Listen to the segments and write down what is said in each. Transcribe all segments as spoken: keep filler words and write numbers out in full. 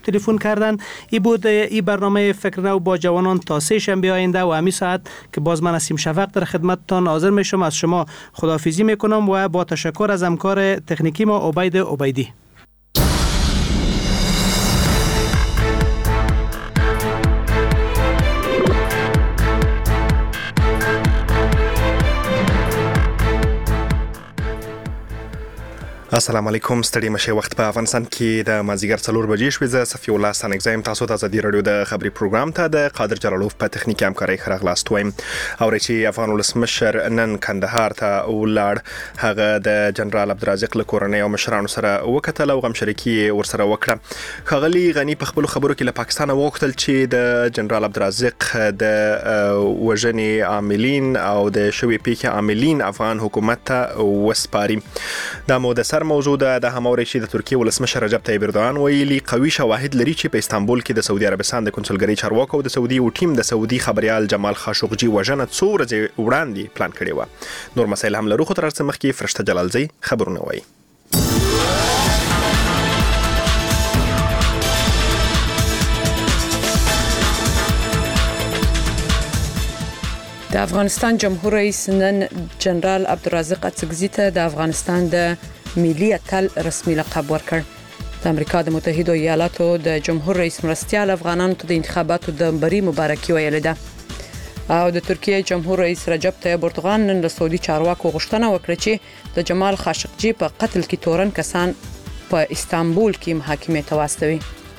تلفن کردن. این بود این برنامه فکر نو با جوانان تا سه شنبه آینده و همین ساعت که باز من اسیم شفق در خدمتتان حاضر میشم. از شما خداحافظی میکنم و با تشکر از همکار تکنیکی ما عبید عبیدی. السلام علیکم. ستړي مشه وخت په افغانستان کې د مازیګر څلور بجې شوې. زه صفی الله سانګزایم تاسو ته ازادي رادیو د خبري پروګرام ته د قادر جلالوف په تخنیکی همکاري خراغلاست وایم. او چې افغان ولسمشر نن کندهار ته ولاړ، هغه د جنرال عبدالرزاق له کورنۍ او مشرانو سره وکتل او غم شریکي ورسره وکړه. خغلی غنی په خپل خبرو کې له پاکستان وغوښتل چې د جنرال عبدالرزاق د وژنې عاملین او د شوې پیښې عاملین افغان حکومت ته وسپاري. دا مو د موضوع ده د هماوري چې د ترکیه ولسمشر رجب طیب اردوغان ویلي قوي شواهد لري چې په استانبول کې د سعودي عربستان د کنسولګری چارواکو او د سعودي او ټیم د سعودي خبريال جمال خاشقجي وژنه څو ورځې وړاندې پلان کړی و. نور مسایل هم لرو، خو تر څه مخکې فرشته جلالزی خبرونه وایي. د افغانستان جمهور رئیس نن جنرال عبدالرزاق اڅکزي ته د افغانستان د ملي اتل رسمي لقب ورکړ. د امریکا د متحده ایالاتو د جمهور رئیس مرستیال افغانانو ته د انتخاباتو د بری مبارکي ویلې ده. او د ترکیه جمهور رئیس رجب طیب اردوغان نن له سعودي چارواکو غوښتنه وکړه چې د جمال خاشقجي په قتل کې تورن کسان په استانبول کې محاکمې ته واستوي.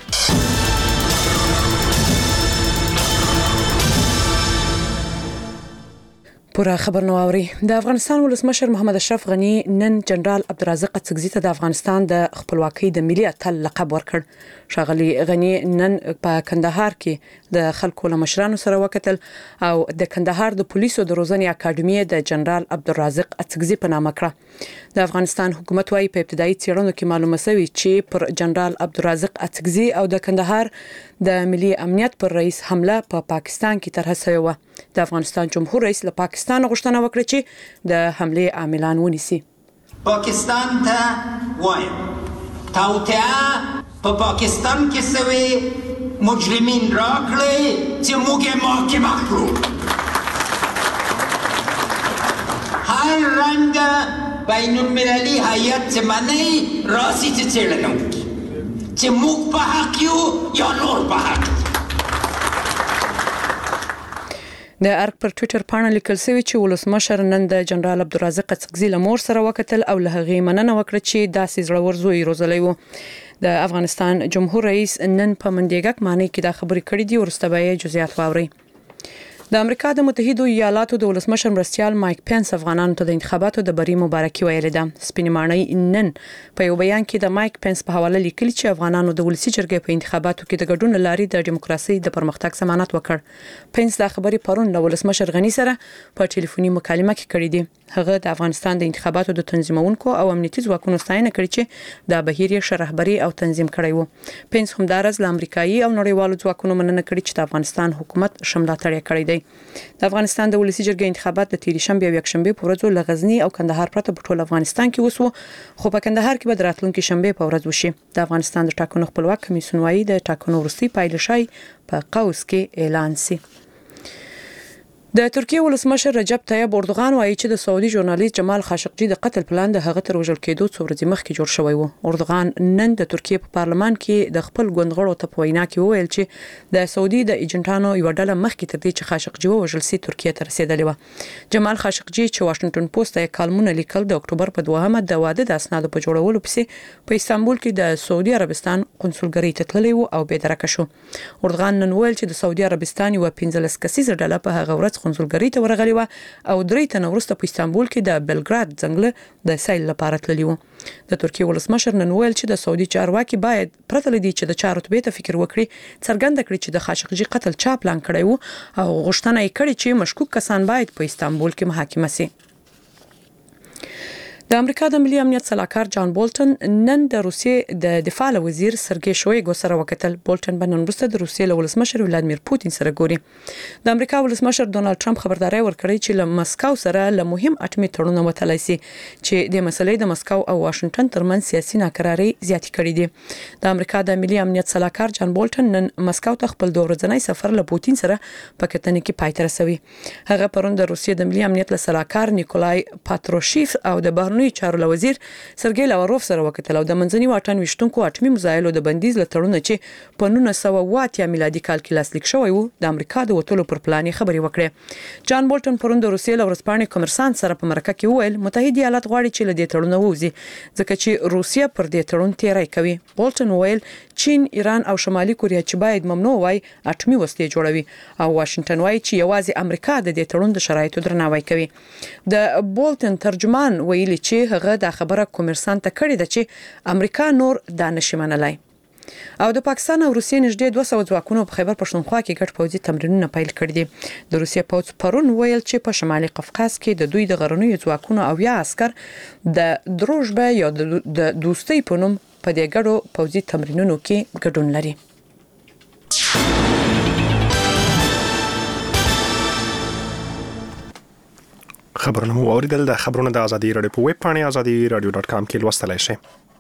پورا خبر نو اوري. د افغانستان ولسمشر محمد اشرف غنی نن جنرال عبدالرزاق اڅکزي ته د افغانستان د خپلواکۍ د ملي اتل لقب ورکړ. ښاغلي غنی نن په کندهار کې د خلکو له مشرانو سره وکتل او د کندهار د پولیسو د روزنې اکاډمي د جنرال عبدالرزاق اڅکزي په نامه کړه. د افغانستان حکومت وايي په ابتدایي څېړنو کې معلومه شوې چې پر جنرال عبدالرزاق اڅکزي او د کندهار د ملي امنیت پر رئیس حمله په پا پاکستان کې طرح شوې و. د افغانستان جمهور رئیس له پاکستان غوښتنه وکړه چې د حمله عاملان ونیسي. پاکستان ته وایم توطئه په پاکستان کې سوي مجرمین راکړي چې موږ محاکمه کړو. هر رنګ بین المللي هیئت چې منی راسي چې څېړنه وکړي چې موږ په حق یو یا نور په حق. د ارګ پر ټوئیټر پاڼه لیکل شوی چې ولسمشر نن د جنرال عبدالرزاق اڅکزي له مور سره وکتل او له هغې مننه وکړه چې داسې زړور زوی روزلی و. د افغانستان جمهور رئیس نن په منډیګک معنی کې دا خبرې کړې دي. ورسته به یې جزئیات واورئ. د امریکا د متحده ایالاتو د ولسمشر مرستیال مایک پنس افغانانو ته د انتخاباتو د بری مبارکي ویلې ده. سپینې ماڼۍ نن په یو بیان کې د مایک پنس په حواله لیکلي چې افغانانو د ولسی جرګې په انتخاباتو کې د ګډون لاري د دیموکراسي د پرمختګ ضمانت وکړ. پنس دا خبرې پرون له ولسمشر غنی سره په ټلیفوني مکالمه کې کړې دي. هغه د افغانستان د انتخاباتو د تنظیمونکو او امنیتي ځواکونو ستاینه کړې چې د بهیر یې شرحبري او تنظیم کړی وو. پنس همدارس له امریکایي او نړیوالو ځواکونو مننه کړې چې د افغانستان حکومت شملاتړ کړی دی. د افغانستان د ولسی جرګې انتخابات د تیرې شنبه او یکشنبه په ورځو له غزنی او کندهار پرته په ټول افغانستان کې وسو، خو په کندهار کې به د راتلونکي شنبه په ورځ وشي. د افغانستان د ټاکنو خپلواک کمیسیون وايي د ټاکنو وروستي پایله شای په قوس کې اعلان شي. د ترکیه ولسمشر رجب طیب اردوغان وایي چې د سعودي ژورنالیست جمال خاشقجي د قتل پلان د هغه تر وژل کېدو څو ورځې مخکې جوړ شوی و. اردوغان نن د ترکیه په پارلمان کې د خپل ګوندغړو ته په وینا کې وویل چې د سعودي د ایجنټانو یو ډله مخکې تر دې چې خاشقجي وژل سي ترکیه ته رسیدلې و. جمال خاشقجي چې واشنگټن پوسټ ته کالمونه لیکل د اکتوبر په دوهمه د واده د اسنادو په جوړولو پسې په استانبول کې د سعودي عربستان قونسلګری ته تللی و او بې درکه شو. اردوغان نن ویل چې د سعودي عربستان یو پنځلس کسیزه ډله په هغه ورځ قونسلګری ته ورغله او درې تنه وروسته په استانبول کې د بلګراد ځنګل د سیل لپاره تللی وو. د ترکیه ولسمشر نن ویل چې د سعودي چارواکي باید پرته لدی چې د چارو رتبې ته فکر وکړي څرګنده کړي چې د خاشقجي قتل چا پلان کړی وو او غوښتنه یې کړې چې مشکوک کسان باید په استانبول کې محاکمه شي. د امریکا د ملي امنیت سلاکار جان بولټن نن د روسیې د دفاع وزیر سرګي شویګو سره وکتل. بولټن به نن وروسته د روسیې له ولسمشر ولادمیر پوتین سره ګوري. د امریکا ولسمشر ډونالد ټرمپ خبرداري ورکړې چې له مسکو سره له مهم اټومي تړون وتلای شي چې د مسلې د مسکو او واشنگټن ترمنځ سیاسي ناکراري زیاتې کړې دي. د امریکا د ملي امنیت سلاکار جان بولټن نن مسکو ته خپل دوه ورځنی سفر له پوتین سره په کتنې کې پای ته رسوي. هغه پرون د روسیې د ملي امنیت سلاکار نیکولای پاتروشیف او د بهرنیو چارو وزیر سرګي لاوروف سره وکتل او د منځني واټن وشتونکو اټومي مزایلو د بندیز لټړونه چې په نولس سوه اوه اتیا میلادي کال کې لاسلیک شوی وو د امریکا د وټولو پر پلان خبري وکړه. جان بولټن پرون د روسیې له ورځپاڼې کمرسان سره په مرکه کې وویل متحده ایالات غواړي چې له دې تړونه ووځي ځکه چې روسیه پر دې تړون تیری کوي. بولټن وویل چین، ایران او شمالي کوریا چې باید ممنوع وای اټومي وسلې جوړوي او واشنگټن وای چې یوازې امریکا د دې تړون د شرایطو درناوی کوي. د بولټن ترجمان ویلي چې هغه د خبره کومرسان ته کړی ده چې امریکا نور دا نشي منلای. او د پاکستان او روسیې نږدې دوه سوه ځواکونو په خیبر پښتونخوا کې ګډ پوځي تمرینونه پیل کړي دي. د روسیې پوځ پرون ویل چې په شمالي قفقاز کې د دوی د غرنیو ځواکونو او یا عسكر د دروژبه یا د دوستۍ په نوم په دې ګډو پوځي تمرینونو کې ګډون لري. خبرونه مو اوریدل. د خبرونه د ازادي رادیو په ویب پاڼه ازادي رادیو ډاټ کام کې لوستلای شئ.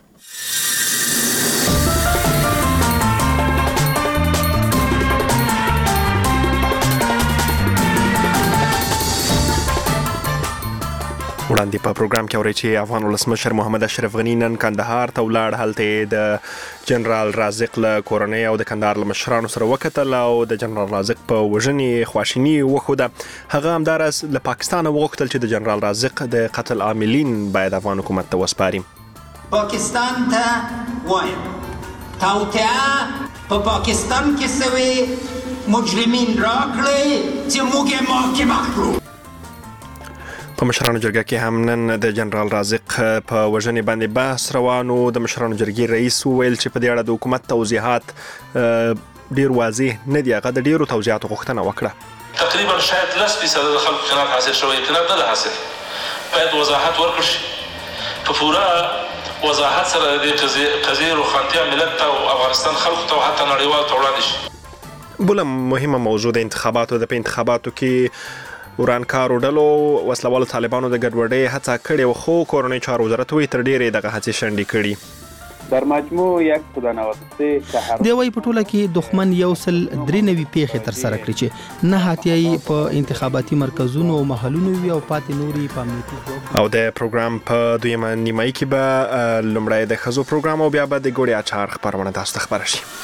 وړاندې په پروګرام کې اورئ چې افغان ولسمشر محمد اشرف غني نن کندهار ته ولاړ. هلته د جنرال رازق له کورنۍ او د کندهار له مشرانو سره وکتل او د جنرال رازق په وژنې خواشیني وښوده. هغه همداراز له پاکستان وغوښتل چې د جنرال رازق د قتل عاملین باید افغان حکومت ته وسپاري. پاکستان ته وایم توطئه په پاکستان کې سوي مجرمین راکړي چې موږ محاکمه کړو. په مشرانو جرګه کې هم نن د جنرال رازق په وژنې باندې بحث روانو. د مشرانو جرګې رئیس وویل چې په دې اړه د حکومت توضیحات ډیر واضح نه دي. هغه د ډیرو توضیحاتو غوښتنه وکړه. تقریبا شاید لس فیصد د خلکو قناعت حاصل شوی، قناعت نه ده حاصل. باید وضاحت ورکړل شي په پوره وضاحت سره د قضیې روښانتیا ملت ته او افغانستان خلکو ته او حتی نړیوالو ته وړاندې شي. بله مهمه موضوع د انتخاباتو ده. په انتخاباتو کې ورانکارو ډلو وسلوالو طالبانو د ګډوډۍ هڅه کړې وه، خو کورنۍ چارو وزارت وایي تر ډېرې دغه هڅې شنډې کړي. در مجموع یک خدا نواسته دی وای په ټوله کې دښمن یو سل درې نوي پیښې تر سره کړې چې نه هاتیایي په انتخاباتي مرکزونو او محلونو وي او پاتې نوري په امنیتي. او د پروګرام په دویمه نیمایي کې به لومړی د ښځو پروګرام او بیا به د ګوړې اچار خپرونه تاسو ته خپره شي.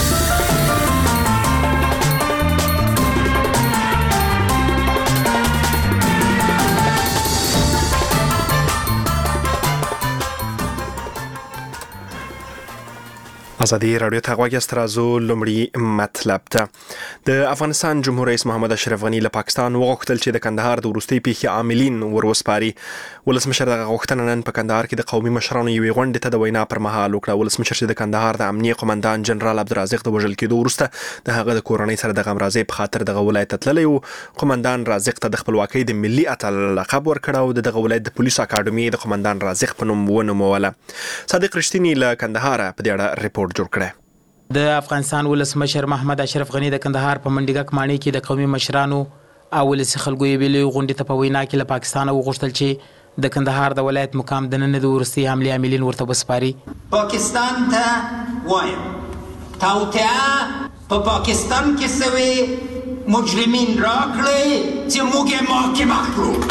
ازادي رادیو ته غوږ یاست. راځو لومړی مطلب ته. د افغانستان جمهور رئیس محمد اشرف غني له پاکستان وغوښتل چې د کندهار د وروستۍ پیښې عاملین وروسپاري. ولسمشر دغه غوښتنه نن په کندهار کې د قومي مشرانو یوې غونډې ته د وینا پر مهال وکړه. ولسمشر چې د کندهار د امنیه قومندان جنرال عبدالرازق د وژل کېدو وروسته د هغه د کورنۍ سره د غمرازۍ په خاطر دغه ولایت ته تللی و. قومندان رازق ته د خپلواکۍ د ملي اتل لقب ورکړ او دغه ولایت د پولیسو اکاډمي د قومندان رازق په نوم ونوموله. صادق رښتینی له کندهار په دې اړه ریپورت جوړ کړی. د افغانستان ولسمشر محمد اشرف غني د کندهار په منډیګک ماڼۍ کې د قومي مشرانو او ولسي خلکو یې ویلي غونډې ته په وینا کې له پاکستان وغوښتل چې د کندهار د ولایت مقام د نن د وروستي حملې عاملین ورته وسپاري. پاکستان ته وایم توطئه په پاکستان کې سوي مجرمین راکړي چې موږ محاکمه کړو.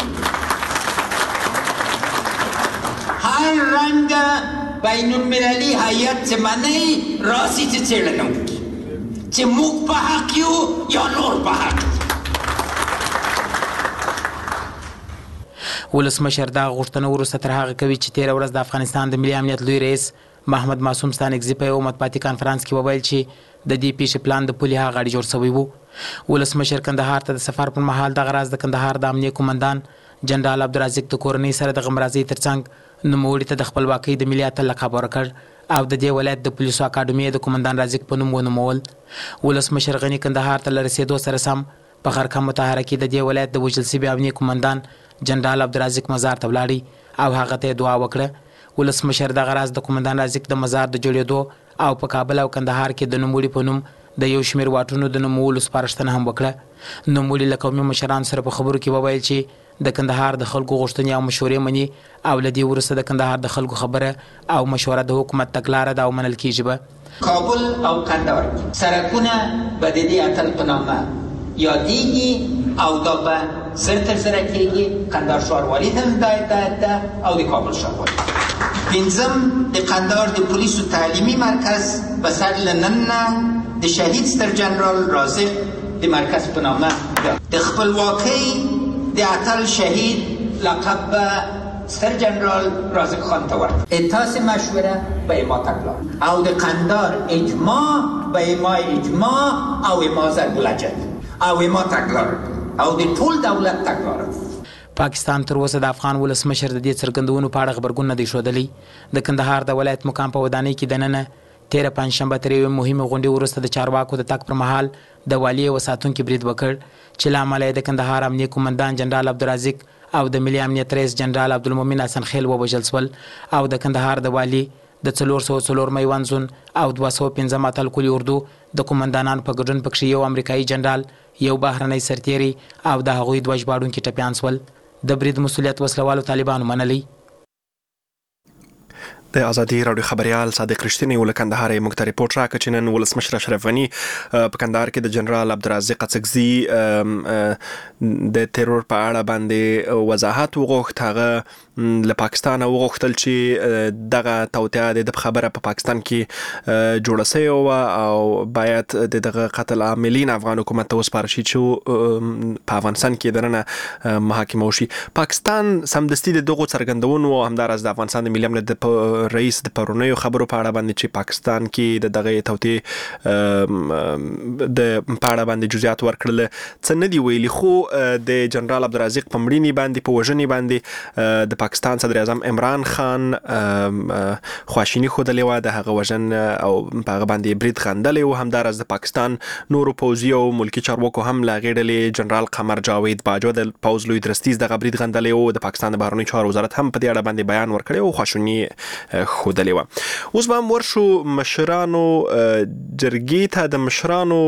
هر رنګ بین المللي هیئت منی راسي چې څېړنه وکړي چې موږ په حق یو یا نور په حق. ولسمشر دا غوښتنه وروسته تر هغه کوي چې تېره ورځ د افغانستان د ملي امنیت لوی رئیس محمد معصوم ستانکزي په یو مطبوعاتي کانفرانس کې وویل چې د دې پیښې پلان د پولي هغه غاړې جوړ شوی و. ولسمشر کندهار ته د سفر پر مهال دغه راز د کندهار د امنیه قومندان جنرال عبدالرازق د کورنۍ سره د غمرازۍ ترڅنګ نوموړي ته د خپلواکۍ د ملي اتل لقب ورکړ او د دې ولایت د پولیسو اکاډمي د قومندان رازق په نوم ونومول. ولسمشر غني کندهار ته له رسېدو سره سم په خرکه مطهره کې د دې ولایت د وژل شوي امنیه قومندان جنرال عبدالرازق مزار ته ولاړی او هغه ته دعا وکړه. ولسمشر دغه راز د قومندان رازق د مزار د جوړېدو او په کابل او کندهار کې د نوموړي په نوم د یو شمېر واټونو د نومولو سپارښتنه هم وکړه. نوموړي له قومي مشرانو سره په خبرو کې وویل چې د کندهار د خلکو غوښتنې او مشورې مني او له دې وروسته د کندهار د خلکو خبره او مشوره د حکومت تګلاره ده او منل کیږي به. کابل او کندهار سرکونه به د دې اتل په نامه یادېږي او دا به زر تر زره کېږي. کندهار ښاروالي ته هدایت ده او د کابل ښاروالي. پنځم د کندهار د پولیسو تعلیمي مرکز به سر له نن نه د شهید ستر جنرال رازق د مرکز په نامه ده. د خپلواکۍ د اتل شهید لقب به ستر جنرال رازق خان ته ورکړ. اتاس مشوره به اما تګلاره او د کندهار اجماع به اما اجماع او اما ضرب الجد او اما تګلاره او د ټول دولت تګلاره. پاکستان تر اوسه د افغان ولسمشر د دې څرګندونو په اړه خبرګون نه دی ښودلی. د کندهار د ولایت مقام په ودانۍ کې دننه تیره پنجشنبه تر یوې مهمې غونډې وروسته د چارواکو د تګ پر مهال د والي او ساتونکي برید وکړ چې له امله یې د کندهار امنیه قومندان جنرال عبدالرازق او د ملي امنیت رئیس جنرال عبدالمؤمن حسن خیل ووژل شول او د کندهار د والي د څلور سوه څلور میوند زون او دوه سوه پنځم اتل کلي اردو د قومندانانو په ګډون پکښې یو امریکایي جنرال، یو بهرنی سرتیری او د هغوی دوه ژباړونکي ټپیان شول. د برید مسؤلیت وسلوالو طالبانو منلی. د ازادي راډیو خبريال صادق رښتینی ول کندهار یې موږ ته ریپورت راکړ چې نن ولسمشر اشرف غني په کندهار کې د جنرال عبدالرازق اڅکزي د ترور په اړه باندې وضاحت وغوښت. هغه له پاکستان وغوښتل چې دغه توطئه د خبره په پاکستان کې جوړه شوې وه او باید د دغه قتل عاملین افغان حکومت ته وسپارل شي چې په افغانستان کې درنه محاکمه وشي. پاکستان سمدستي د دغو څرګندونو همداراز د افغانستان د ملي امنیت د رئیس د پرونیو خبرو په اړه باندې چې پاکستان کې د دغه توطئې د په اړه باندې جزئیات ورکړل څه نه دی ویلي، خو د جنرال عبدالرازق په مړینې باندې په وژنې باندې د پاکستان صدر اعظم عمران خان خواشیني ښودلې وه، د هغه وژن او په هغه باندې برید غندلی و. همداراز د پاکستان نورو پوځي او ملکي چارواکو هم له هغې ډلې جنرال قمر جاوید باجوه د پوځ لوی درستیز دغه برید غندلی و. د پاکستان د بهرنیو چارو وزارت هم په دې اړه باندې بیان ورکړی و، خواشیني خودلی و. اوس به هم ورشو مشرانو جرګې ته. د مشرانو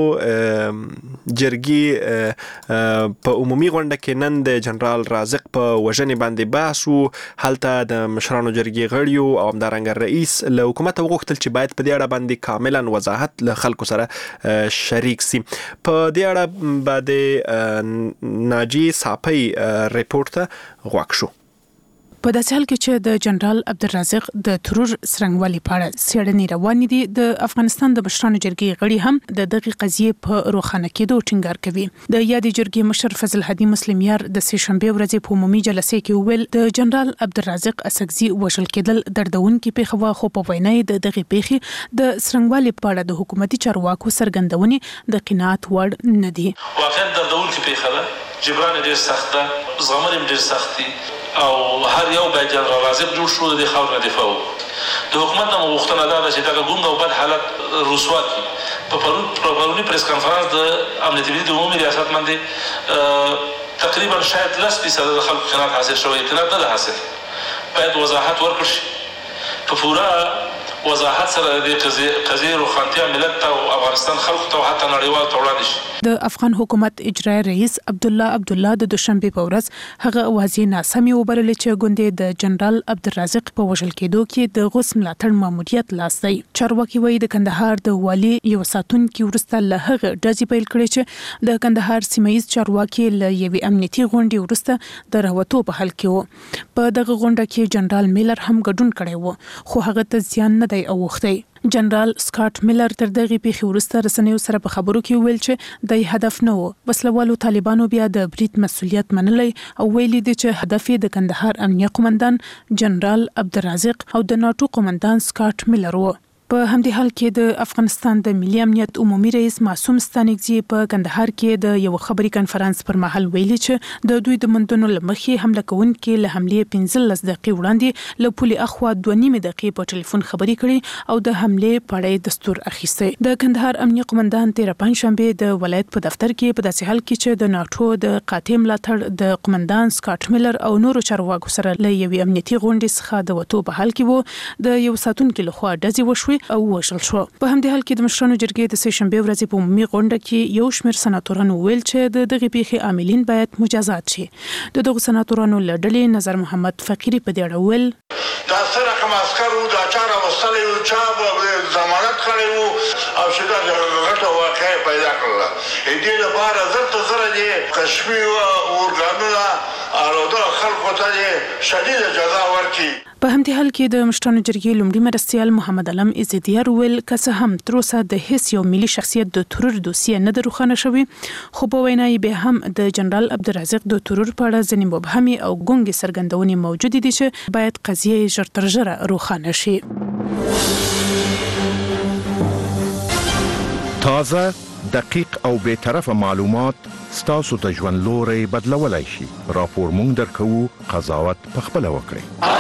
جرګې په عمومي غونډه کې نن د جنرال رازق په وژنې باندې بحث و. هلته د مشرانو جرګې غړیو او همدارنګه رئیس له حکومت وغوښتل چې باید په دې اړه باندې کاملا وضاحت له خلکو سره شریک سي. په دې اړه به د ناجي صاپۍ ریپورت ته غوږ شو. په داسې حال کې چې د جنرال عبدالرازق د ترور څرنګوالي په اړه څېړنې روانې دي، د افغانستان د مشرانو جرګې غړي هم د دغې قضیې په روښانه کېدو ټینګار کوي. د یادې جرګې مشر فضل هادي مسلمیار د سې شنبې ورځې په عمومي جلسې کې وویل د جنرال عبدالرازق اڅکزي وژل کېدل دردونکې پېښه وه، خو په وینا یې د دغې پېښې د څرنګوالي په اړه د حکومتي چارواکو څرګندونې د قناعت وړ نه دي. واقعا دردونکې پېښه ده، جبران یې ډېر سخت ده، زغمل یې ډېر سخت دي او هر یو به جنرال رازق جوړ شو د خاور نه دفاع وکړو. د حکومت نه غوښتنه دا ده چې دغه ګونګ او بد حالت رسوا کړي. په پرون پرونی پریس کانفرنس د امنیت ملي د عمومي ریاست باندې تقریبا شاید لس فیصد د خلکو قناعت حاصل شوی، قناعت نه ده حاصل. باید وضاحت ورکړل شي په پوره وضاحت سره د قضیې روښانتیا ملت ته او افغانستان خلکو ته او حتی نړیوالو ته وړاندې شي. د افغان حکومت اجرایي رئیس عبدالله عبدالله د دوشنبې په ورځ هغه واضح ناسمې وبللې چې ګوندې د جنرال عبدالرازق په وژل کېدو کې د غوث ملاتړ ماموریت لاس دی. چارواکي وایي د کندهار د والي یو ساتونکي وروسته له هغه ډزې پیل کړې چې د کندهار سیمه ییز چارواکي له یوې امنیتي غونډې وروسته د راوتو په حال کې و. په دغه غونډه کې جنرال میلر هم ګډون کړی و، خو هغه ته زیان نه دی اوښتی. جنرال سکاټ میلر تر دغه پیښې وروسته رسنیو سره په خبرو کې ویل چې د هدف نه و. وسلوالو طالبانو بیا د برید مسؤلیت منلی او ویلي دي چې هدف یې د کندهار امنیه قومندان جنرال عبدالرازق او د ناټو قومندان سکاټ میلر و. په همدې حال کې د افغانستان د ملي امنیت عمومي رئیس معصوم ستانکزي په کندهار کې د یو خبري کانفرنس پر مهال ویلي چې د دوی د مندونو لمخې حمله کوونکي له حملې پنځلس دقیقې وړاندې له پولي اخوا دوه نیمې دقیقې په ټلیفون خبري کړي او د حملې په اړه دستور اخیستی. د کندهار امنیه قومندان تیر پنځشنبه د ولایت په دفتر کې په داسې حال کې چې د ناتو د قاطع ملاتړ د قومندان سکاټ میلر او نورو چارواکو سره له یوې امنیتي غونډې څخه د وټو په حال کې وو د یو ساتونکو لخوا ډزې وشوي او وشل شو. په همدې حال کې د مشرانو جرګې د سه شنبه ورځې په عمومي غونډه کې یو شمېر سناتورانو ویل چې د دغه پیښې عاملین باید مجازات شي. د دغه سناتورانو له ډلې نظر محمد فقيري په دې اړه ویل دا سره کوم عسکرو دا چاره وستلې او چا به ضمانت کړی وو او چې دا غټه واقعه پیدا کړله. دې لپاره زرته زره دي کشمي اورګانونه او د خلکو ته شدید جزا ورکړي. په همدې حال کې د مشرانو جرګې لومړي مرستیال محمد علم عزیدیار ویل که څه هم تر اوسه د هیڅ یو ملي شخصیت د ترور دوسیه نه روښانه شوی، خو په وینا یې به هم د جنرال عبدالرزاق د ترور په اړه ځینې مبهمې او ګونګې څرګندونې موجود دي چې باید قضیه ژر تر ژره روښانه شي. تازه، دقیق او بے طرفه معلومات ستاسو ته ژوند لوري بدلولای شي. راپور مونږ درکوو، قضاوت په خپل وکړئ.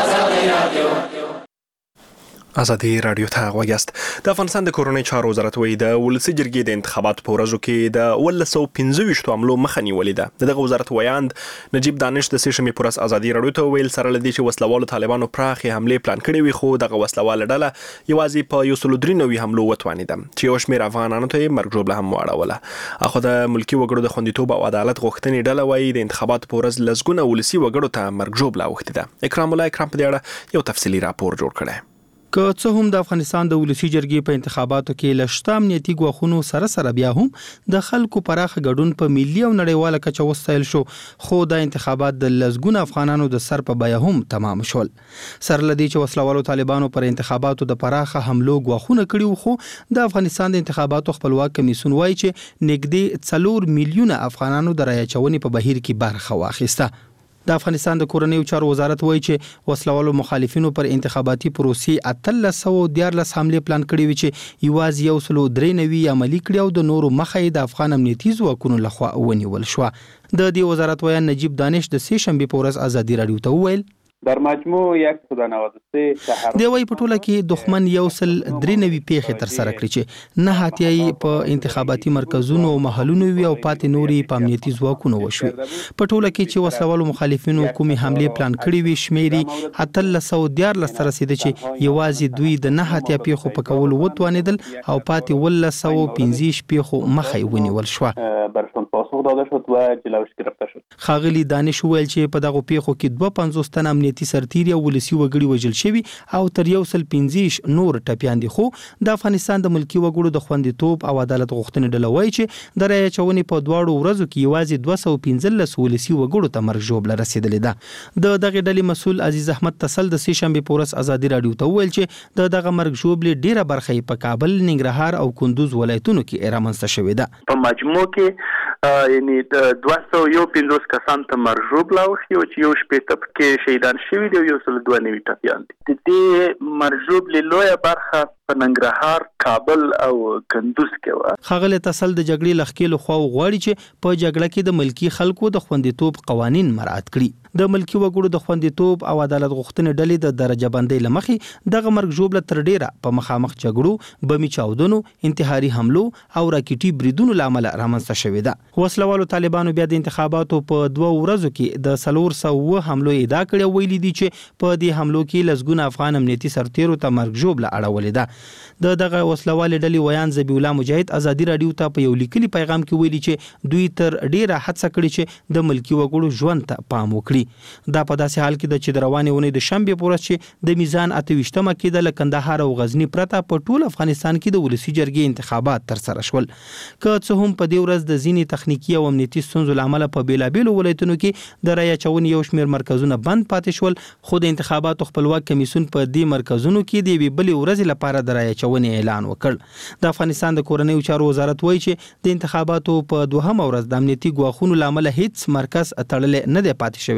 ازادي رادیو ته غوږیاست. د افغانستان د کورنۍ چارو وزارت وایي د ولسي جرګې د انتخاباتو په ورځو کې د ولس او پنځه ویشتو حملو مخه نیولې ده. دغه وزارت ویاند نجیب دانش د سه شنبې پر ورځ ازادي رادیو ته ویل سره لدی چې وسلوالو طالبانو پراخې حملې پلان کړې وي، خو دغه وسلواله ډله یوازې په یو سل درې نوي حملو وتوانېده چې یو شمېر افغانانو ته مرګ ژوبله هم واړوله. اخو د ملکي وګړو د خوندیتوب او عدالت غوښتنې ډله وایي د انتخاباتو په ورځ لسګونه ولسي وګړو ته مرګ ژوبله اوښتې ده. اکرام الله اکرام په دې اړه یو تفصیلي راپور جوړ کړی. که څه هم د افغانستان د ولسی جرګې په انتخاباتو کې لشته امنیتي ګواښونو سره سره بیا هم د خلکو پراخه ګډون په ملي او نړیواله کچه وستایل شو، خو د انتخابات د لسګونه افغانانو د سر په بیه هم تمام شول. سر لدی چې وسلوالو طالبانو پر انتخاباتو د پراخه حملو ګواښونه کړي، خو د افغانستان د انتخاباتو خپلواک کمیسیون وایي چې نږدې څلور میلیونه افغانانو د رایې چونې په بهیر کې برخه واخیسته. د افغانستان د کورنۍ چارو وزارت وایي چې وسلوالو مخالفینو پر انتخاباتي پروسې اتلس سوه دیارلس حملې پلان کړي وي چې یوازې یو سل درې نوي عملي کړي او د نورو مخه یې د افغان امنیتي ځواکونو لخوا ونیول شوه. د دې وزارت ویان نجیب دانش د سه شنبې په ورځ ازادي رادیو ته وویل در مجموع یک سوه نود و سه تحرک دی وای په ټوله کې دښمن یو سل درې نوي پیښې تر سره کړې چې نه هاتیای په انتخاباتي مرکزونو او محلونو وی او پاتې نوري په امنیتي ځواکونو وشوي. په ټوله کې چې وسلوالو مخالفینو کومي حمله پلان کړی وي شمیري اتلس سوه دیارلس تر رسیدي چې یوازې دوی د نه هاتیا پیښو په کول وتوانیدل او پاتې ولس سوه پنځه پیښو مخه ونیول شو. برشون پاسخ داده شد و جلوش گرفته شد. خاغلی دانش ویل چې په دغه پیښو کې دوه پنځوس تن امنیتي سرتیري او ولسی وګړي وژل شوي او تر یو سل پنځه نور ټپیان دي. خو د افغانستان د ملکی وګړو د خوندیتوب او عدالت غوښتنې ډله وایي چې د رایې چونې په دواړو ورځو کې یوازې دوه سوه پنځلس ولسی وګړو ته مرګ ژوبله رسیدلې ده. د دغه ډلې مسؤل عزیز احمد تسل د سه شنبې په ورځ ازادي رادیو ته ویل چې د دغه مرګ ژوبلې ډیره برخه په کابل، ننګرهار او کندوز ولایتونو کې رامنځته شوې ده. په مجموع کې یعنی دوه سوه یو پنځوس کسان ته مرګ ژوبله اوښتې وه چې یو شپېته پکې شهیدان شوي دي او یو سل دوه نوي ټپیان دي. د دې مرګ ژوبلې لویه برخه په ننګرهار، کابل او کندوز کې وه. ښاغلی تسل د جګړې لښکې له خوا وغواړي چې په جګړه کې د ملکي خلکو د خوندیتوب قوانین مراعات کړي. د ملکي وګړو د خوندیتوب او عدالت غوښتنې ډلې د درجه بندۍ له مخې دغه مرګ ژوبله تر ډیره په مخامخ جګړو، بمي چاودنو، انتحاري حملو او راکټي بریدونو له امله رامنځته شوې ده. وسلوالو طالبانو بیا د انتخاباتو په دوه ورځو کې د څلور سوه حملو ادعا کړې، ویلي دي چې په دې حملو کې لسګونه افغان امنیتي سرتیرو ته مرګ ژوبله اړولې ده. د دغه وسلوالې ډلې ویان ذبیح الله مجاهد ازادي رادیو ته په یو لیکلي پیغام کې ویلي چې دوی تر ډیره هڅه کړې چې د ملکي وګړو ژوند ته پام وکړي. دا په داسې حال کې ده چې د روانې اونۍ د شنبې په ورځ چې د میزان اته ویشتمه کېده له کندهار او غزني پرته په ټول افغانستان کې د ولسي جرګې انتخابات ترسره شول. که څه هم په دې ورځ د ځینې تخنیکي او امنیتي ستونزو له امله په بېلابېلو ولایتونو کې د رایې چونې یو شمېر مرکزونه بند پاتې شول، خو د انتخاباتو خپلواک کمیسیون په دې مرکزونو کې د یوې بلې ورځې لپاره د رایې چونې اعلان وکړ. د افغانستان د کورنۍ چارو وزارت وایي چې د انتخاباتو په دوهمه ورځ د امنیتي ګواښونو له امله هیڅ مرکز تړلی نه دی پاتې شوی،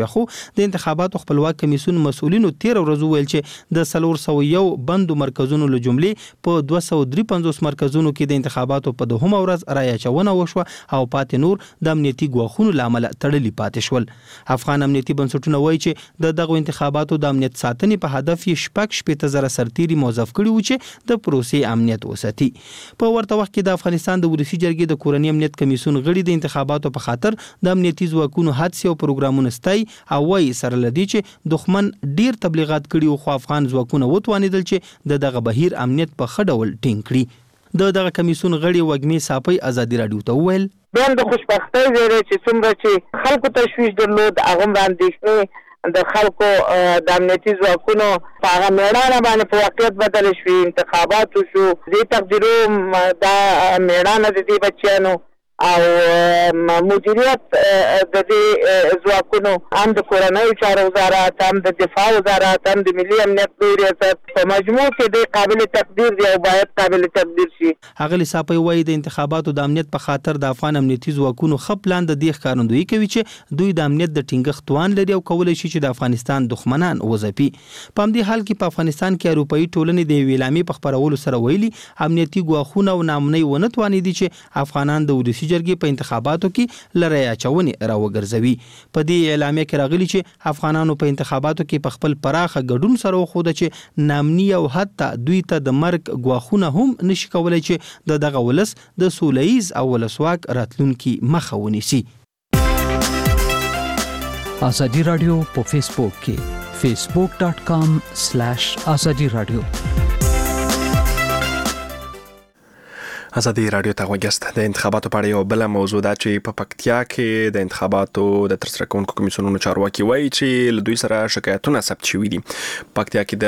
خو د انتخاباتو خپلواک کمیسیون مسؤلینو تیر ورځ ویل چې د څلور سوه یو بندو مرکزونو له جملې په دوه سوه درې پنځوس مرکزونو کې د انتخاباتو په دوهمه ورځ رایه اچونه وشوه او پاتې نور د امنیتي ګواښونو له امله تړلي پاتې شول. افغان امنیتي بنسټونه وایي چې د دغو انتخاباتو د امنیت ساتنې په هدف یې شپږ شپېته زره سرتیري موظف کړي وو چې د پروسې امنیت وساتي. په ورته وخت کې د افغانستان د ولسي جرګې د کورنۍ امنیت کمیسیون غړي د انتخاباتو په خاطر د امنیتي ځواکونو حادثې او پروګرامونو ستای او وایي سره لدی چې دښمن ډیر تبلیغات کړي او خو افغان ځواکونه وتوانیدل چې د دغه بهیر امنیت په ښه ډول ټینګ کړي. د دغه کمیسیون غړي وګمې صافی ازادي رادیو ته وویل بیا د خوشبختۍ ویره چې څومره چې خلکو تشویش درلود هغه باندې د خلکو د امنیتي ځواکونو په هغه میړانه باندې په واقعیت بدل شوي انتخابات وشو. دې تقدیرو دا میړانه د دې بچیانو او مدیریت د دې ځواکونو هم د کورنیو چارو وزارت هم د دفاع وزارت هم د ملي امنیت لوی ریاست په مجموع کې د قابل تقدیر دی او باید قابل تقدیر شي. هغه صافی وایي د انتخاباتو د امنیت په خاطر د افغان امنیتي ځواکونو ښه پلان د دې ښکارندویي کوي چې دوی د امنیت د ټینګښت توان لري او کولی شي چې د افغانستان دښمنان وځپي. په همدې حال کې په افغانستان کې اروپایي ټولنې د یوې اعلامیې په خپرولو سره ویلي امنیتي ګواښونه او ناامنۍ ونه توانېدي چې افغانان د ولسي جرګې په انتخاباتو کې لری اچونې راوګرځوي. په دې اعلامیه کې راغلي چې افغانانو په انتخاباتو کې په خپل پراخه ګډون سره وښوده چې نامني او حتی دوی ته د مرګ ګواښونه هم نشي کولای چې د دغه ولس د سولهییز او ولسواک راتلونکي مخه ونیسي. ازادي رادیو په فیسبوک کې فیسبوک ډاٹ کام سلیش ازادي رادیو. ازادي رادیو ته وګست د انتخاباتو په اړه یو بل موضوع ده چې په پکتیا کې د انتخاباتو د ترسره کوونکو کمیسیونونو چارواکي وایي چې له دوی سره شکایتونه ثبت شوي دي. پکتیا کې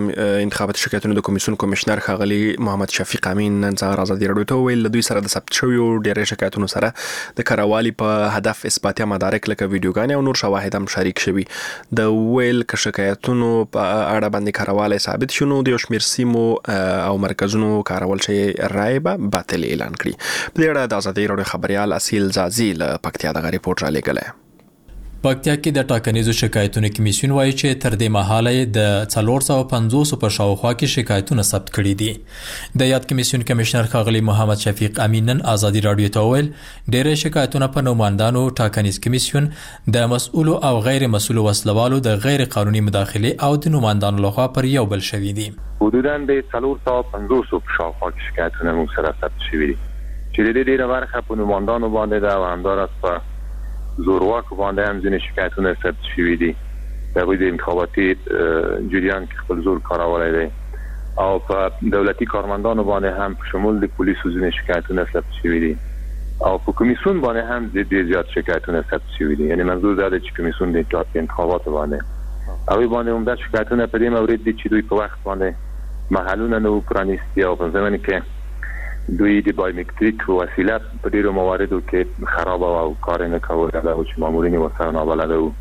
د انتخاباتي شکایتونو د کمیسیون کمشنر ښاغلي محمد شفیق امین نن سهار ازادي رادیو ته ویل له دوی سره د ثبت شویو ډېرې شکایتونو سره د کاروالي په هدف اثباتي مدارک لکه ویډیوګانې او نور شواهد هم شریک شوي. د ویل ک شکایتونو په اړه باندې کاروالي ثابت شونه د یو شمېر سیمو او مرکزونو کارول شي رایبه باطل اعلان کړی. په دې اړه د ازادي رادیو خبريال اصیل زازي له پکتیا د ریپورت را لګلې. پکتیا کې د ټاکنیزو شکایتونو کمیسیون وایي چې تر دې مهاله د څلور سوه پنځوس په شاوخوا کې شکایتونه ثبت کړي دي. د یاد کمیسیون کمشنر ښاغلي محمد شفیق امین نن ازادي رادیو ته وویل ډېرې شکایتونه په نوماندانو ټاکنیز کمیسیون د مسؤلو او غیر مسؤلو وسلوالو د غیر قانوني مداخله او د نوماندانو لخوا پر یو بل شوي دي. حدوداً د څلور سوه پنځوس په شاوخوا کې شکایتونه موږ سره ثبت شوي دي چې د دې ډېره برخه په نوماندانو باندې ده او همداراز په زورواکو باندې هم ځینې شکایتونه ثبت شوي دي. د هغوی د انتخاباتي جریان کې خپل زور کارولی دی او په دولتي کارمندانو باندې هم په شمول د پولیسو ځینې شکایتونه ثبت شوي دي او په کمیسیون باندې هم ډېر زیات شکایتونه ثبت شوي دي. یعنې منظور دا دی چې کمیسیون د انتخاباتو باندې هغوی باندې عمده شکایتونه په دې مورد دي چې دوی په وخت باندې محلونه نه وو پرانیستي او په زمانه کې دوی د بایومتریک وسیله په ډیرو مواردو کې خراب او کار نه کوله او چې مامورین ورسره نابلده وو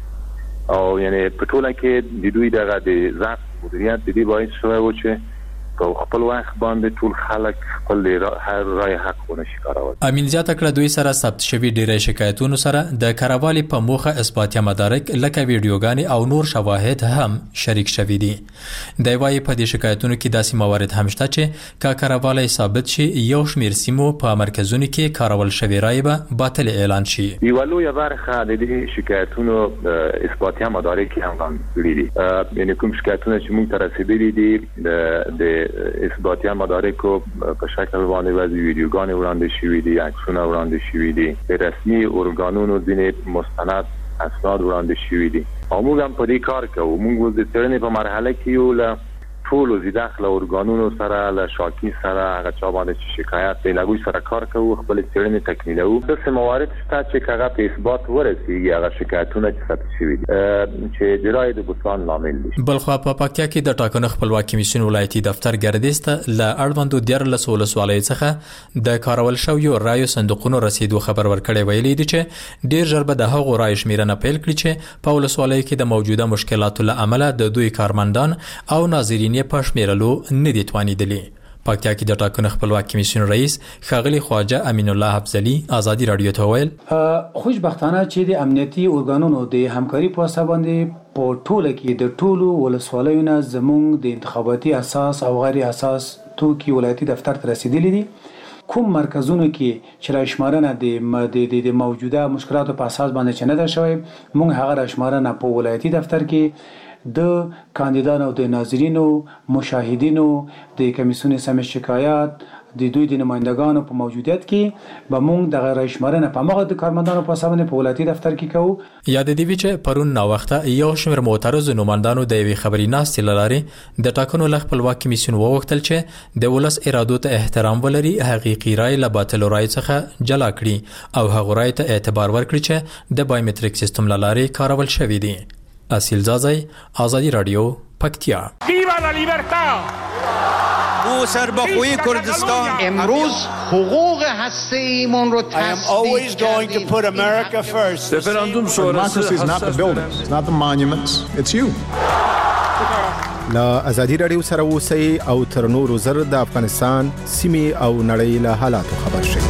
او یعنی په ټوله کې د دوی دغه د ضبط مدیریت د دې باعث شوی و چې په خپل وخت باندې ټول خلک خپل هر رای حق ونشي کارول. امین زیاته کړه دوی سره ثبت شوي ډیری شکایتونو سره د کاروالي په موخه اثباتي مدارک لکه ویډیوګانې او نور شواهد هم شریک شوي دي. د وايي په دې شکایتونو کې داسې موارد هم شته چې کا کاروالي ثابت شي یو شمیر سیمو په مرکزونو کې کارول شوی رای به باطل اعلان شي. یو لوی برخه د دې شکایتونو اثباتي مدارک هم لري دي. یعنی کوم شکایتونه چې موږ ته رسیدلي دي د اثباتي مدارکو په شکل باندې وځي ویډیوګانې وړاندې شوي دي عکسونه وړاندې شوي دي د رسمي ارګانونو ځینې مستند اسناد وړاندې شوي دي او موږ هم په دې کار کوو. موږ د څېړنې په مرحله کې یو له ټولو زیداخله ارګانونو سره له شاکي سره هغه چا باندې چې شکایت دی له هغوی سره کار کوو خپل څېړنې تکمیلوو. داسې موارد شته چې هغه په اثبات ورسیږي هغه شکایتونه چې ثبت شوي دي چې د رایې د بطلان لامل دي. بلخوا په پکتیا کې د ټاکنو خپلواک کمیسیون ولایتي دفتر ګردیز ته له اړوندو دیارلسو ولسوالیو څخه د کارول شویو رایو صندوقونو رسیدو خبر ورکړی ویلي دي چې ډېر ژر به د هغو رایو شمیرنه پیل کړي چې په ولسوالیو کې د موجوده مشکلاتو له امله د دوی کارمندان او ناظرین په شمیرلو نه دي توانیدلی. پکتیا کې د ټاکنو خپلواک کمیسیون رئیس ښاغلی خواجه امین الله افضلی ازادي رادیو ته ویل خوشبختانه چې د امنیتي ارګانونو د همکاري په اساس باندې په ټوله کې د ټولو ولسوالیو نه زموږ د انتخاباتي اساس او غیر اساس توکي ولایتي دفتر ته رسیدلي دي. کوم مرکزونو کې چې راشمارنه د د موجوده مشکلاتو په اساس باندې چې نه ده شوی موږ هغه راشمارنه په ولایتي دفتر کې د کاندیدانو د ناظرینو مشاهدینو د کمیسیون سم شکایات د دوی د نمائندگانو په موجودیت کې به موږ د غیر راشمارنه په مغه د کارمندانو په اساس باندې په ولایتي دفتر کې کوو. یاد دی چې پرون نا وخته یو شمېر معترض نمائندانو د یوې خبري ناستې لارې د ټاکنو ل خپلواک کمیسیون وغوښتل چې د ولس ارادو ته احترام ولري حقيقي رائے له باطل رائے څخه جلا کړي او هغه رائے ته اعتبار ورکړي چې د بایومټریک سیستم لارې کارول شوی دی. اصیل زازای آزادی رادیو پکتیا. ویوا لا لیبرتا او سربخوی کردستان امروز حقوق هسته‌ایمون رو I am always going to put America first. Referendum sonrası is not the buildings, it's not the monuments, it's you. لا ازادي رادیو سره اوسئ او تر نورو زر د افغانستان سیمې او نړۍ له حالاتو خبر شئ.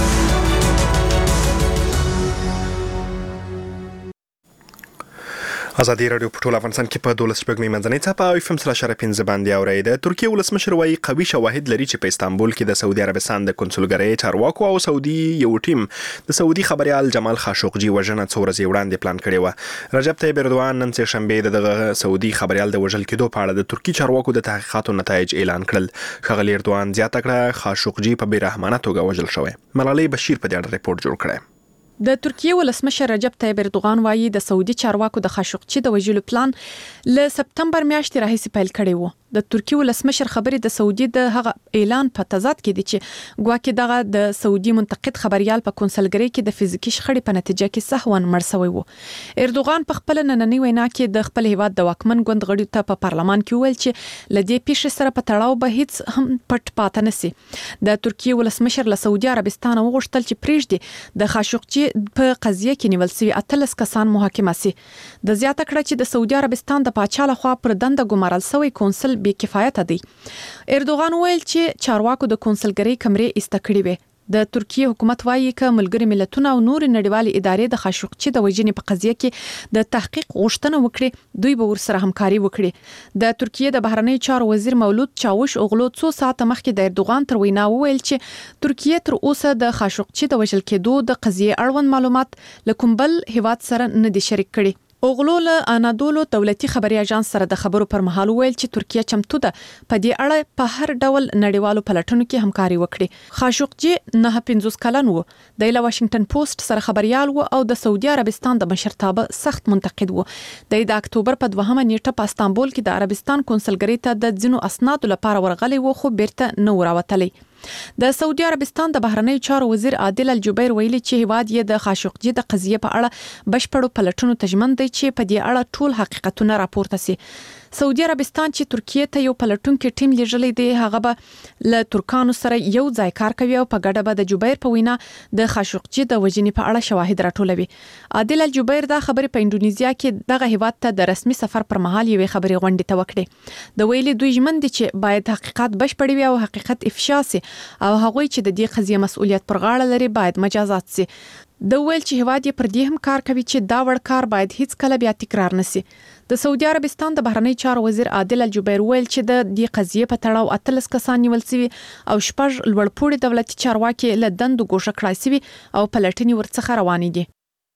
ازادي رادیو په ټول افغانستان کې په دولس شپږمې منځنۍ څپه او اف ام سره شره پنځه باندې اورئ. د ترکیه ولسمشر وایي قوي شواهد لري چې په استانبول کې د سعودي عربستان د کنسولګرۍ چارواکو او سعودي یو ټیم د سعودي خبريال جمال خاشقجي وژنه څو ورځې وړاندې پلان کړی و. رجب طیب اردوان نن سه شنبه دغه سعودي خبريال د وژل کېدو په اړه د ترکی چارواکو د تحقیقاتو نتایج اعلان کړل. ښاغلی اردوان زیاته کړه خاشقجي په بیرحمانه توګه وژل شوی. ملالۍ بشیر په دې اړه ریپورت جوړ کړی. د ترکیه ولسمشر رجب طیب اردوغان وایي د سعودي چارواکو د خاشقجي د وژلو پلان ل سپتمبر میاشتې راهیسې پیل کړی و. د ترکیه ولسمشر خبري د سعودي د هغه اعلان په تضاد کې دي چې ګواکې دغه د سعودي منتقد خبريال په کنسولګرۍ کې د فزیکی شخړې په نتیجه کې سهون مړ شوی و. اردوغان په خپل نننۍ وینا کې د خپل هیواد د واکمن ګوند غړي ته په پارلمان کې ویل چې لدې پیښې سره په تړاو به هیڅ هم پټ پاتې نشي. د ترکیه ولسمشر له سعودي عربستان وغوښتل چې پریږدي د خاشقجي په قضیه کې نیول شوی اتلس کسان محاکمه شي. د زیاته کړه چې د سعودي عربستان د پاچا لخوا پر دنده ګمارل شوی کونسل بې کفایت دی. اردوغان ویل چې چارواکو د کنسولګرۍ کمرې استکړې وي. د ترکیه حکومت وایي چې ملګری ملتونه او نور نړیوالې ادارې د خاشقجي د وژنې په قضیه کې د تحقیق غوښتنه وکړي دوی به ورسره همکاري وکړي. د ترکیه د بهرنی چارو وزیر مولود چاوش اوغلو څو ساعت مخکې د اردوغان تر وینا وویل چې ترکیه تر اوسه د خاشقجي د وژل کېدو د قضیه اړوند معلومات له کوم بل هیواد سره نه دي شریک کړي. اوغلو له انادولو دولتي خبري اژانس سره د خبرو پر مهال ویل چې ترکیه چمتو ده په دې اړه په هر ډول نړیوالو پلټنو کې همکاري وکړي. خاشقجي نه پنځوس کلن و. د واشنگټن پوسټ سره خبريال و او د سعودي عربستان د مشرتابه سخت منتقد و. د اکتوبر په دوهمه نیټه په استانبول کې د عربستان کنسولګرۍ ته د ځینو اسنادو لپاره ورغلي و خو بیرته نه وراوتلی. د سعودي عربستان د بهرنی چارو وزیر عادل الجبیر ویلي چې هیواد یې د خاشقجي د قضیه په اړه بشپړو پلټنو ته ژمن دی چې په دې اړه ټول حقیقتونه راپورته شي. سعودي عربستان چې ترکیه ته یو پلټونکو ټیم لیږلی دی هغه به له ترکانو سره یو ځای کار کوي او په ګډه به د جبیر په وینا د خاشقجي د وژنې په اړه شواهد راټولوي. عادل الجبیر دا خبرې په انډونیزیا کې دغه هیواد ته د رسمي سفر پر مهال یوې خبرې غونډې ته وکړي. د ویلي دوی ژمن دي چې باید حقیقت بشپړ وي او حقیقت افشا شي او هغوی چې د دې قضیه مسؤلیت پر غاړه لري باید مجازات شي. د ویل چې هیواد یې پر دې هم کار کوي چې دا وړ کار باید هیڅ کله بیا تکرار نشي. د سعودي عربستان د بهرنی چارو وزیر عادل الجبیر ویل چې د دې قضیه په تړاو اتلس کسان نیول شوي او شپږ لوړپوړي دولتي چارواکي له دندو ګوښه کړای شوي او پلټنې ورڅخه روانې دي.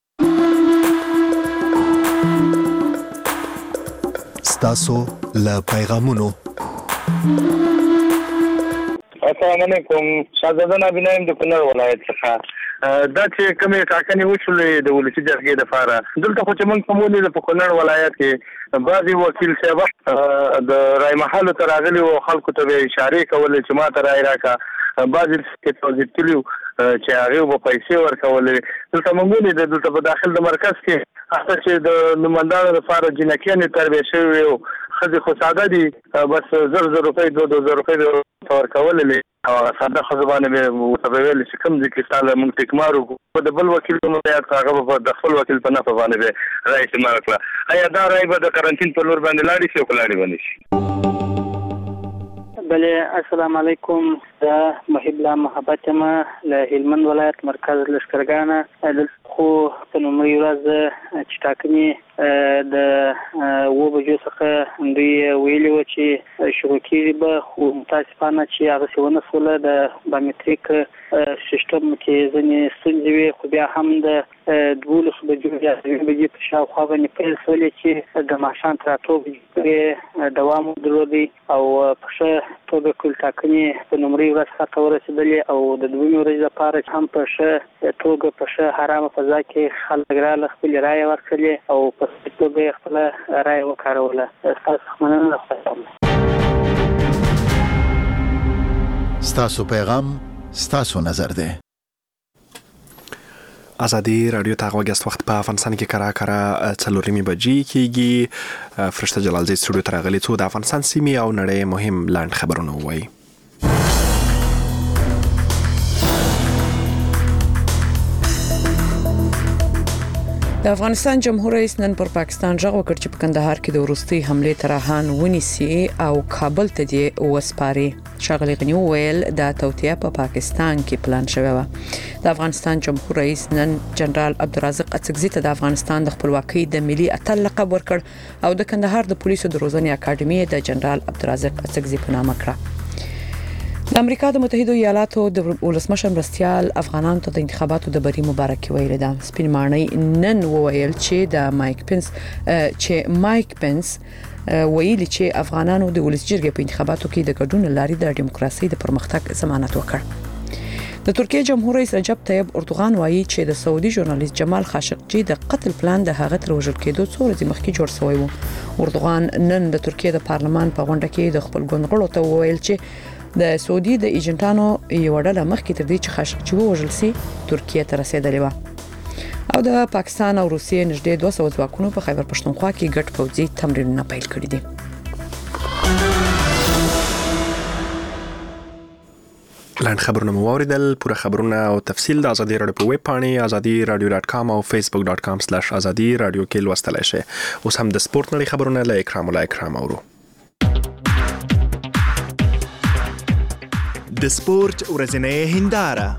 ستاسو له پیغامونو. السلام علیکم. شاهزاده نبینایم د کونړ ولایت څخه. دا چې کومې ټاکنې وشولې د ولسي جرګې لپاره دلته خو چې موږ کومولې د کونړ ولایت کې بعضي وکیل صاحب د رای محل ته راغلي او خلکو ته اشاره کولې چې ما ته رای راکړه. بعضي کې توضیح کړیو چې هغه په پیسې ورکولې. دلته موږ ولې دلته په داخل د مرکز کې حتی چې د نمائندانو لپاره جنکیانې تربیه شوي وو خځې خو ساده دي بس زر زر روپۍ دوه دوه زر روپۍ ورکولې او ساده ښځو باندې مې ورته ویل چې کوم ځای کې ستا له موږ ټیکمار وکړو د بل وکیل په مریاد هغه به د خپل وکیل په نفع باندې به رای استعمال کړه. ایا دا رای به د قرنطین په لور باندې لاړې شي او که لاړې به نه شي؟ بله السلام علیکم. دا محب الله محبت ما له هلمند ولایت مرکز لشکرګانه د خو په نومي ورځ چې ټاکنې د و بجو څخه دوی ویلي و چې شروع کېږي به خو متاسفانه چې هغه څه ونه سوله د بایومټریک سیستم کې ځینې ستونزې وي خو بیا هم د دولسو بجو یا درې بجې په شاوخوا باندې پیل شولې چې د ماښام تر اتو بجې پورې دوام درلودی او په ښه توګه ټول ټاکنې په لومړۍ ورځ ته ورسېدلې او د دویمې ورځې لپاره هم په ښه توګه په ښه ارامه فضا کې خلک راغله خپلې رایې ورکړلې او په ښه توګه یې خپله رایه وکاروله. ستاسو مننه خواهیم. ستاسو پیغام ستاسو نظر ده. ازادي رادیو ته غوږیاست. وخت په افغانستان کې کرا کرا څلورمې بجې کېږي. فرشته جلال زید سټوډیو ته راغلي څو د افغانستان سیمې او نړۍ مهم لاند خبرونه ووایي. د افغانستان جمهور رئیس نن پر پاکستان ژغ وکړ چې په کندهار کې د وروستي حمله ترهان ونیسي او کابل ته دی وسپاري. شاغلی غنی ویل د توطئه په پا پاکستان کې پلان شوی و. د افغانستان جمهور رئیس نن جنرال عبدالرزاق اڅکزي ته د افغانستان د خپلواکۍ د ملي اتل لقب ورکړ او د کندهار د پولیسو د روزنې اکاډمي د جنرال عبدالرزاق اڅکزي په نامه کړه. د امریکا د متحده ایالاتو د ولسمشر مرستیال افغانانو ته د انتخاباتو د بری مبارکي ویلې ده. سپین ماڼۍ نن وویل چې د مایک پنس چې مایک پنس ویلي چې افغانانو د ولس جرګې په انتخاباتو کې د ګډون لاري د دیموکراسي د پرمختګ ضمانت وکړ. د ترکیه جمهور رئیس رجب طیب اردوغان وایي چې د سعودي ژورنالیست جمال خاشقجي د قتل پلان د هغه تر وژل کېدو څو ورځې مخکې جوړ شوی و. اردوغان نن د ترکیه د پارلمان په غونډه کې د خپل ګوند غړو ته وویل چې د سعودي د ایجنټانو یو ډله مخکې تر دې چې خاشقجي وژل سي ترکیه ته رسیدلې و. او د پاکستان او روسیې نږدې دوه سوه ځواکونو په خیبر پښتونخوا کې ګډ پوځي تمرینونه پیل کړي دي. لاند خبرونه مو واوریدل. پوره خبرونه او تفصیل د ازادي رادیو په ویب پاڼې ازادي رادیو ډاټ کام او فیسبوک ډاټ کام سلاش ازادي رادیو کې لوستلای شئ. اوس هم د سپورت نړۍ خبرونه له اکرام الله اکرام اورو. د سپورت ورځنۍ هنداره.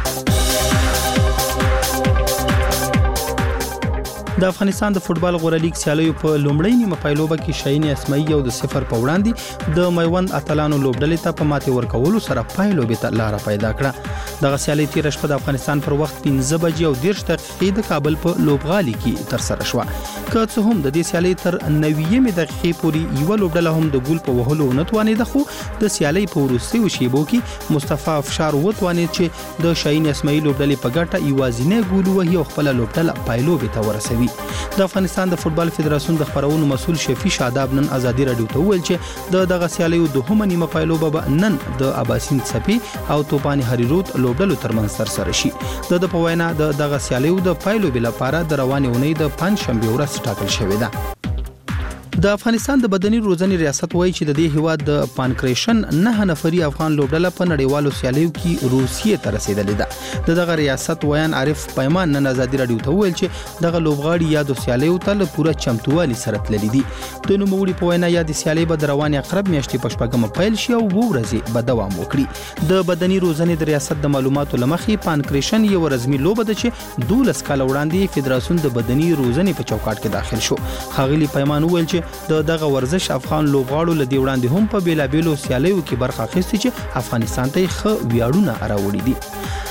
د افغانستان د فوتبال غوره لیګ سیالیو په لومړۍ نیمه پایلوبه کې شاهین اسماعیل او د صفر په وړاندې د میوند اتلانو لوبډلې ته په ماتې ورکولو سره پایلوبې ته لار پیدا کړه. دغه سیالي تیر شپه د افغانستان پر وخت پنځه بجې او دېرش دقیقې د کابل په لوبغالي کې تر سره شوه. که څه هم د دې سیالي تر نوي دقیقې پورې یو لوبډله هم د ګول په وهلو نه توانېده، خو د سیالي په وروستیو شیبو کې مصطفی افشار وتوانید چې د شاهین اسماعیل لوبډلې په ګټه یوازینی ګول وهي او خپل لوبډله پایلوبې ته ورسوي. د افغانستان د فوتبال فدراسیون د خبرونو مسؤل شفیع شاداب نن ازادي رادیو ته وویل چې د دغه سیالیو دوهمه نیمه پایلوبه به نن د اباسین څپې او توپان هریرود لوبډلو ترمنځ ترسره شي. د د په وینا د دغه سیالیو د پایلوبې لپاره د روانې اونۍ د پنځشنبې ورځ ټاکل شوې ده. د افغانستان د بدني روزنې ریاست وایي چې د دې هیواد د پانکریشن نه نفري افغان لوبډله په نړیوالو سیالیو کې روسیې ته رسیدلې ده. د دغه ریاست ویان عارف پیمان نن ازادي رادیو ته وویل چې دغه لوبغاړي یا د سیالیو ته له پوره چمتووالي سره تللي دي. د نوموړي په وینا یا د سیالۍ به د روانې اقرب میاشتې په شپږمه پیل شي او اووه ورځې به دوام وکړي. د بدني روزنې د ریاست د معلوماتو له مخې پانکریشن یو رسمي لوبه ده چې دولس کاله وړاندې فدراسیون د بدني روزنې په چوکاټ کې داخل شو. ښاغلي پیمان وویل چې د دغه ورزش افغان لوبغاړو له دې وړاندې هم په بیلابیلو سیالیو کې برخه اخیستې چې افغانستان ته ښه ویاړونه راوړي دي.